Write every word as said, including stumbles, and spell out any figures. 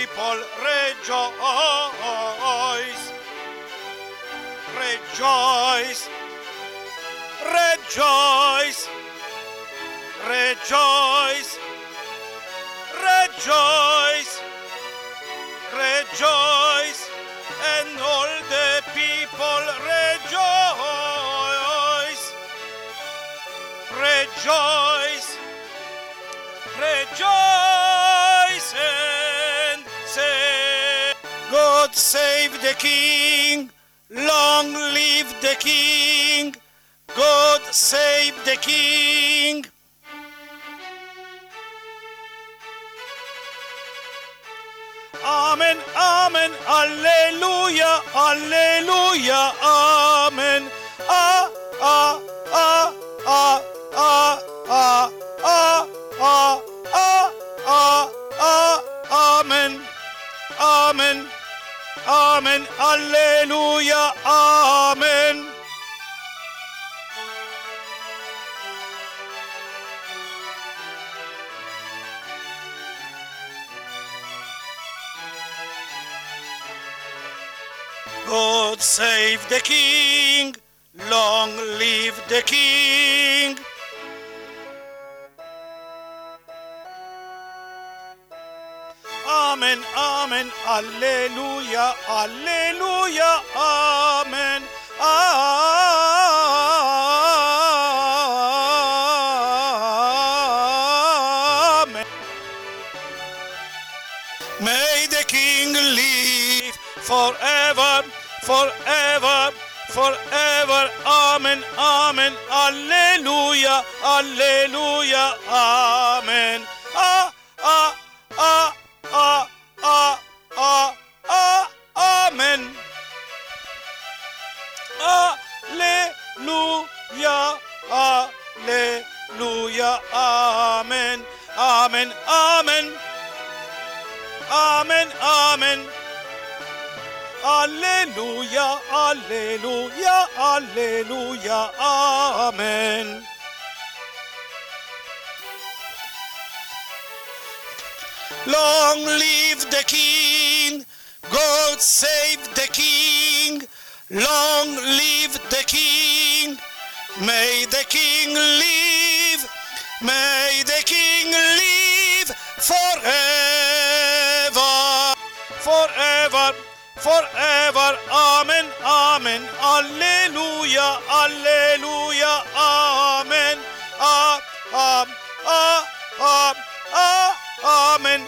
people rejoice, rejoice, rejoice, rejoice, rejoice, rejoice, and all the people rejoice, rejoice, rejoice, and say, God save the King, long live the King, God save the King. Amen, amen, alleluia, alleluia, amen. Ah, ah, ah, ah, ah, ah, ah, ah, ah, ah, ah, amen, amen, amen, alleluia, amen. God save the King, long live the King. Amen, amen, alleluia, alleluia, amen, amen. May the King live forever, forever, forever, amen, amen, alleluia, alleluia, amen. Ah, ah, ah, ah, ah, ah, ah, amen. Alleluia, alleluia, amen, amen, amen, amen, amen. Alleluia, alleluia, alleluia, amen. Long live the King, God save the King, long live the King, may the King live, may the King live forever, forever, forever, amen, amen, alleluia, alleluia, amen, ah, ah, ah, ah, ah, amen,